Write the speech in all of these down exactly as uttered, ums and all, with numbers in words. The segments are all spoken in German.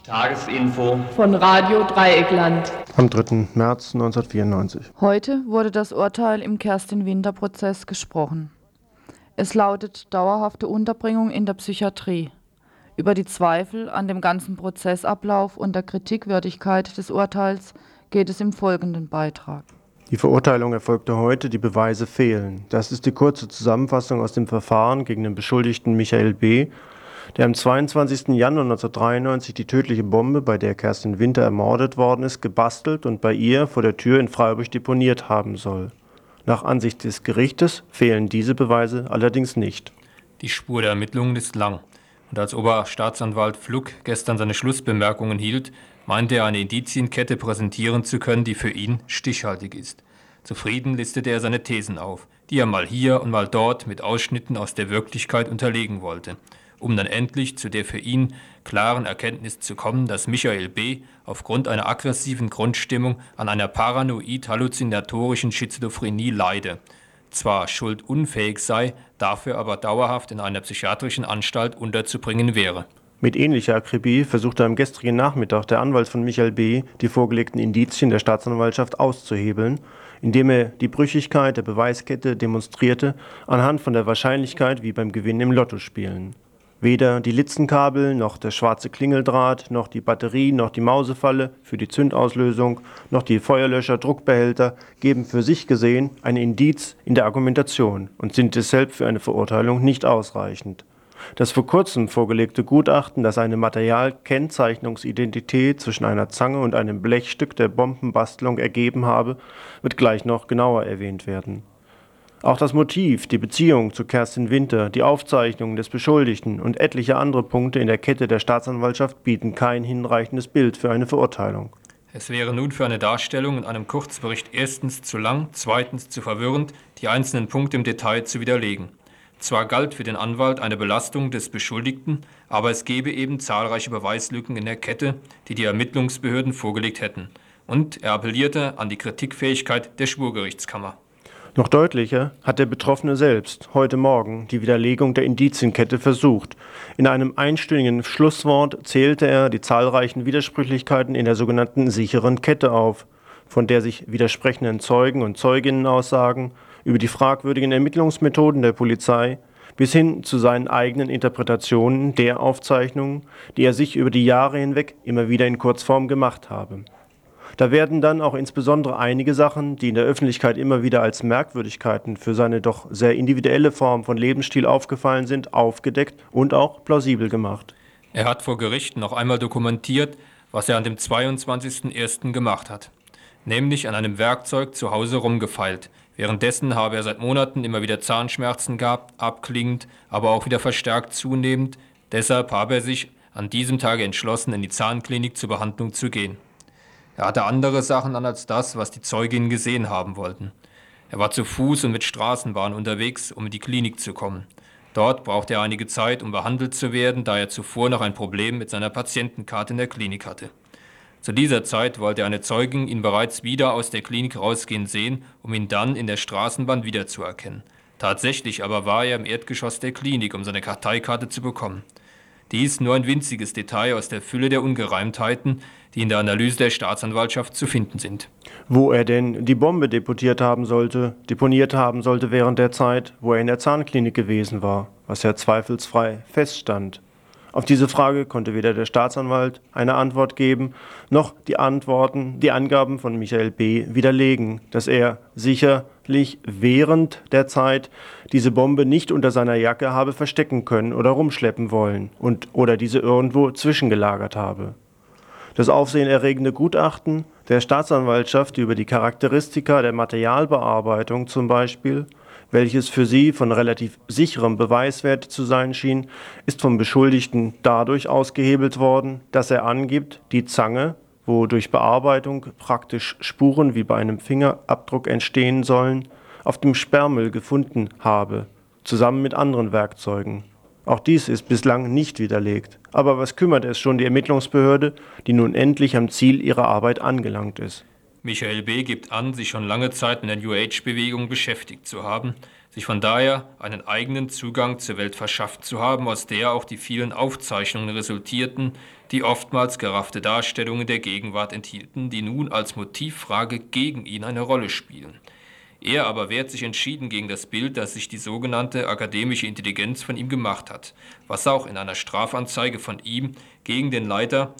Tagesinfo von Radio Dreieckland. Am dritten März neunzehnhundertvierundneunzig. Heute wurde das Urteil im Kerstin-Winter-Prozess gesprochen. Es lautet dauerhafte Unterbringung in der Psychiatrie. Über die Zweifel an dem ganzen Prozessablauf und der Kritikwürdigkeit des Urteils geht es im folgenden Beitrag. Die Verurteilung erfolgte heute, die Beweise fehlen. Das ist die kurze Zusammenfassung aus dem Verfahren gegen den Beschuldigten Michael B., der am zweiundzwanzigsten Januar neunzehnhundertdreiundneunzig die tödliche Bombe, bei der Kerstin Winter ermordet worden ist, gebastelt und bei ihr vor der Tür in Freiburg deponiert haben soll. Nach Ansicht des Gerichtes fehlen diese Beweise allerdings nicht. Die Spur der Ermittlungen ist lang. Und als Oberstaatsanwalt Fluck gestern seine Schlussbemerkungen hielt, meinte er, eine Indizienkette präsentieren zu können, die für ihn stichhaltig ist. Zufrieden listete er seine Thesen auf, die er mal hier und mal dort mit Ausschnitten aus der Wirklichkeit unterlegen wollte, um dann endlich zu der für ihn klaren Erkenntnis zu kommen, dass Michael B. aufgrund einer aggressiven Grundstimmung an einer paranoid-halluzinatorischen Schizophrenie leide, zwar schuldunfähig sei, dafür aber dauerhaft in einer psychiatrischen Anstalt unterzubringen wäre. Mit ähnlicher Akribie versuchte am gestrigen Nachmittag der Anwalt von Michael B. die vorgelegten Indizien der Staatsanwaltschaft auszuhebeln, indem er die Brüchigkeit der Beweiskette demonstrierte anhand von der Wahrscheinlichkeit wie beim Gewinn im Lottospielen. Weder die Litzenkabel, noch der schwarze Klingeldraht, noch die Batterie, noch die Mausefalle für die Zündauslösung, noch die Feuerlöscher, Druckbehälter geben für sich gesehen ein Indiz in der Argumentation und sind deshalb für eine Verurteilung nicht ausreichend. Das vor kurzem vorgelegte Gutachten, das eine Materialkennzeichnungsidentität zwischen einer Zange und einem Blechstück der Bombenbastelung ergeben habe, wird gleich noch genauer erwähnt werden. Auch das Motiv, die Beziehung zu Kerstin Winter, die Aufzeichnungen des Beschuldigten und etliche andere Punkte in der Kette der Staatsanwaltschaft bieten kein hinreichendes Bild für eine Verurteilung. Es wäre nun für eine Darstellung in einem Kurzbericht erstens zu lang, zweitens zu verwirrend, die einzelnen Punkte im Detail zu widerlegen. Zwar galt für den Anwalt eine Belastung des Beschuldigten, aber es gäbe eben zahlreiche Beweislücken in der Kette, die die Ermittlungsbehörden vorgelegt hätten. Und er appellierte an die Kritikfähigkeit der Schwurgerichtskammer. Noch deutlicher hat der Betroffene selbst heute Morgen die Widerlegung der Indizienkette versucht. In einem einstündigen Schlusswort zählte er die zahlreichen Widersprüchlichkeiten in der sogenannten sicheren Kette auf, von der sich widersprechenden Zeugen- und Zeuginnenaussagen über die fragwürdigen Ermittlungsmethoden der Polizei bis hin zu seinen eigenen Interpretationen der Aufzeichnungen, die er sich über die Jahre hinweg immer wieder in Kurzform gemacht habe. Da werden dann auch insbesondere einige Sachen, die in der Öffentlichkeit immer wieder als Merkwürdigkeiten für seine doch sehr individuelle Form von Lebensstil aufgefallen sind, aufgedeckt und auch plausibel gemacht. Er hat vor Gericht noch einmal dokumentiert, was er an dem zweiundzwanzigsten ersten gemacht hat. Nämlich an einem Werkzeug zu Hause rumgefeilt. Währenddessen habe er seit Monaten immer wieder Zahnschmerzen gehabt, abklingend, aber auch wieder verstärkt zunehmend. Deshalb habe er sich an diesem Tage entschlossen, in die Zahnklinik zur Behandlung zu gehen. Er hatte andere Sachen an als das, was die Zeuginnen gesehen haben wollten. Er war zu Fuß und mit Straßenbahn unterwegs, um in die Klinik zu kommen. Dort brauchte er einige Zeit, um behandelt zu werden, da er zuvor noch ein Problem mit seiner Patientenkarte in der Klinik hatte. Zu dieser Zeit wollte eine Zeugin ihn bereits wieder aus der Klinik rausgehen sehen, um ihn dann in der Straßenbahn wiederzuerkennen. Tatsächlich aber war er im Erdgeschoss der Klinik, um seine Karteikarte zu bekommen. Dies nur ein winziges Detail aus der Fülle der Ungereimtheiten, die in der Analyse der Staatsanwaltschaft zu finden sind. Wo er denn die Bombe deponiert haben sollte, deponiert haben sollte während der Zeit, wo er in der Zahnklinik gewesen war, was ja zweifelsfrei feststand. Auf diese Frage konnte weder der Staatsanwalt eine Antwort geben, noch die Antworten, die Angaben von Michael B. widerlegen, dass er sicherlich während der Zeit diese Bombe nicht unter seiner Jacke habe verstecken können oder rumschleppen wollen und oder diese irgendwo zwischengelagert habe. Das aufsehenerregende Gutachten der Staatsanwaltschaft über die Charakteristika der Materialbearbeitung zum Beispiel, welches für sie von relativ sicherem Beweiswert zu sein schien, ist vom Beschuldigten dadurch ausgehebelt worden, dass er angibt, die Zange, wo durch Bearbeitung praktisch Spuren wie bei einem Fingerabdruck entstehen sollen, auf dem Sperrmüll gefunden habe, zusammen mit anderen Werkzeugen. Auch dies ist bislang nicht widerlegt. Aber was kümmert es schon die Ermittlungsbehörde, die nun endlich am Ziel ihrer Arbeit angelangt ist? Michael B. gibt an, sich schon lange Zeit mit der New Age-Bewegung beschäftigt zu haben, sich von daher einen eigenen Zugang zur Welt verschafft zu haben, aus der auch die vielen Aufzeichnungen resultierten, die oftmals geraffte Darstellungen der Gegenwart enthielten, die nun als Motivfrage gegen ihn eine Rolle spielen. Er aber wehrt sich entschieden gegen das Bild, das sich die sogenannte akademische Intelligenz von ihm gemacht hat, was auch in einer Strafanzeige von ihm gegen den Leiter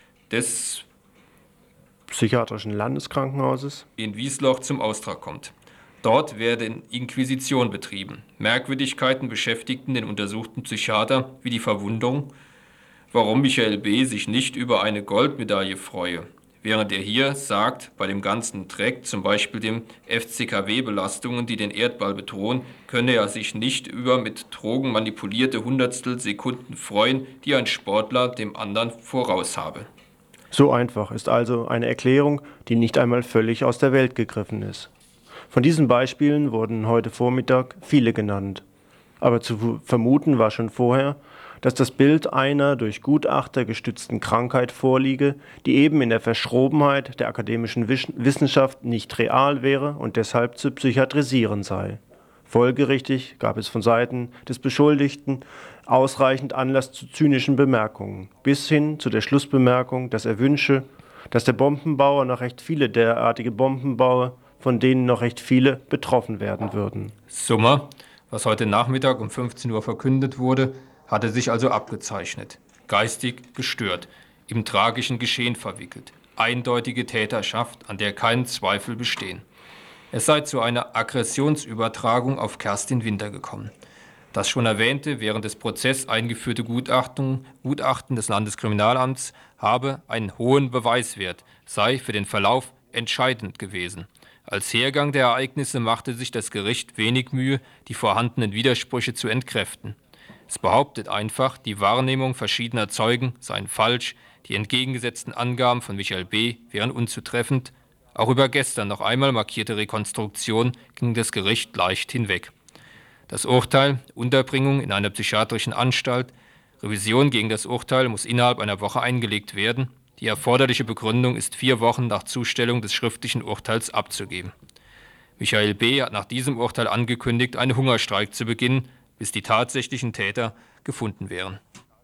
des Psychiatrischen Landeskrankenhauses in Wiesloch zum Ausdruck kommt. Dort werde Inquisition betrieben. Merkwürdigkeiten beschäftigten den untersuchten Psychiater wie die Verwunderung, warum Michael B. sich nicht über eine Goldmedaille freue, während er hier sagt, bei dem ganzen Dreck, zum Beispiel dem F C K W-Belastungen, die den Erdball bedrohen, könne er sich nicht über mit Drogen manipulierte Hundertstel Sekunden freuen, die ein Sportler dem anderen voraus habe. So einfach ist also eine Erklärung, die nicht einmal völlig aus der Welt gegriffen ist. Von diesen Beispielen wurden heute Vormittag viele genannt. Aber zu vermuten war schon vorher, dass das Bild einer durch Gutachter gestützten Krankheit vorliege, die eben in der Verschrobenheit der akademischen Wissenschaft nicht real wäre und deshalb zu psychiatrisieren sei. Folgerichtig gab es von Seiten des Beschuldigten ausreichend Anlass zu zynischen Bemerkungen, bis hin zu der Schlussbemerkung, dass er wünsche, dass der Bombenbauer noch recht viele derartige Bombenbauer, von denen noch recht viele betroffen werden würden. Summa, was heute Nachmittag um fünfzehn Uhr verkündet wurde, hatte sich also abgezeichnet. Geistig gestört, im tragischen Geschehen verwickelt. Eindeutige Täterschaft, an der kein Zweifel bestehen. Es sei zu einer Aggressionsübertragung auf Kerstin Winter gekommen. Das schon erwähnte, während des Prozesses eingeführte Gutachten, Gutachten des Landeskriminalamts habe einen hohen Beweiswert, sei für den Verlauf entscheidend gewesen. Als Hergang der Ereignisse machte sich das Gericht wenig Mühe, die vorhandenen Widersprüche zu entkräften. Es behauptet einfach, die Wahrnehmung verschiedener Zeugen seien falsch, die entgegengesetzten Angaben von Michael B. wären unzutreffend. Auch über gestern noch einmal markierte Rekonstruktion ging das Gericht leicht hinweg. Das Urteil, Unterbringung in einer psychiatrischen Anstalt, Revision gegen das Urteil muss innerhalb einer Woche eingelegt werden. Die erforderliche Begründung ist vier Wochen nach Zustellung des schriftlichen Urteils abzugeben. Michael B. hat nach diesem Urteil angekündigt, einen Hungerstreik zu beginnen, bis die tatsächlichen Täter gefunden wären.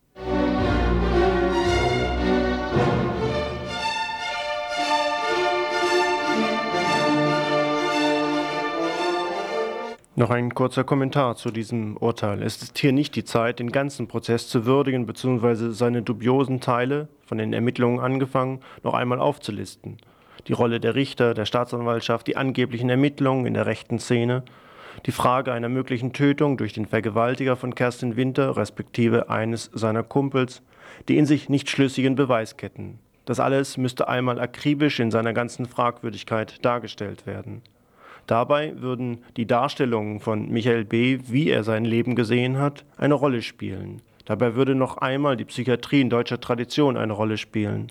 Noch ein kurzer Kommentar zu diesem Urteil. Es ist hier nicht die Zeit, den ganzen Prozess zu würdigen bzw. seine dubiosen Teile, von den Ermittlungen angefangen, noch einmal aufzulisten. Die Rolle der Richter, der Staatsanwaltschaft, die angeblichen Ermittlungen in der rechten Szene, die Frage einer möglichen Tötung durch den Vergewaltiger von Kerstin Winter respektive eines seiner Kumpels, die in sich nicht schlüssigen Beweisketten. Das alles müsste einmal akribisch in seiner ganzen Fragwürdigkeit dargestellt werden. Dabei würden die Darstellungen von Michael B., wie er sein Leben gesehen hat, eine Rolle spielen. Dabei würde noch einmal die Psychiatrie in deutscher Tradition eine Rolle spielen.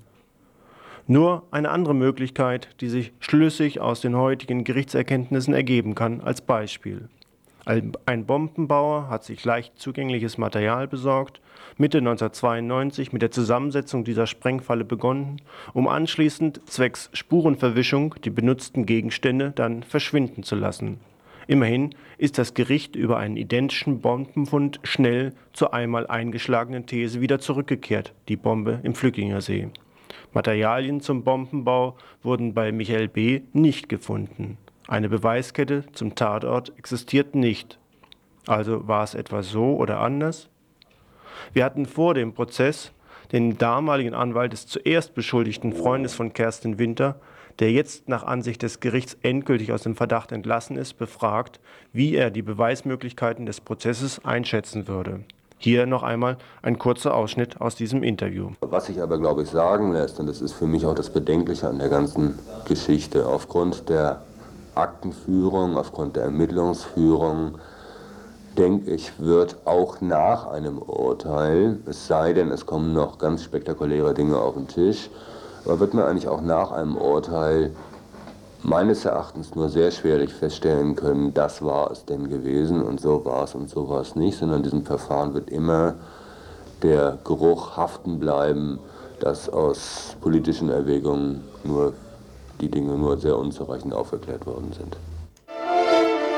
Nur eine andere Möglichkeit, die sich schlüssig aus den heutigen Gerichtserkenntnissen ergeben kann, als Beispiel. Ein Bombenbauer hat sich leicht zugängliches Material besorgt, Mitte neunzehnhundertzweiundneunzig mit der Zusammensetzung dieser Sprengfalle begonnen, um anschließend zwecks Spurenverwischung die benutzten Gegenstände dann verschwinden zu lassen. Immerhin ist das Gericht über einen identischen Bombenfund schnell zur einmal eingeschlagenen These wieder zurückgekehrt, die Bombe im Flückinger See. Materialien zum Bombenbau wurden bei Michael B. nicht gefunden. Eine Beweiskette zum Tatort existiert nicht. Also war es etwa so oder anders? Wir hatten vor dem Prozess den damaligen Anwalt des zuerst beschuldigten Freundes von Kerstin Winter, der jetzt nach Ansicht des Gerichts endgültig aus dem Verdacht entlassen ist, befragt, wie er die Beweismöglichkeiten des Prozesses einschätzen würde. Hier noch einmal ein kurzer Ausschnitt aus diesem Interview. Was sich aber, glaube ich, sagen lässt, und das ist für mich auch das Bedenkliche an der ganzen Geschichte, aufgrund der Aktenführung, aufgrund der Ermittlungsführung, denke ich, wird auch nach einem Urteil, es sei denn, es kommen noch ganz spektakuläre Dinge auf den Tisch, aber wird man eigentlich auch nach einem Urteil meines Erachtens nur sehr schwerlich feststellen können, das war es denn gewesen und so war es und so war es nicht, sondern in diesem Verfahren wird immer der Geruch haften bleiben, dass aus politischen Erwägungen nur die Dinge nur sehr unzureichend aufgeklärt worden sind.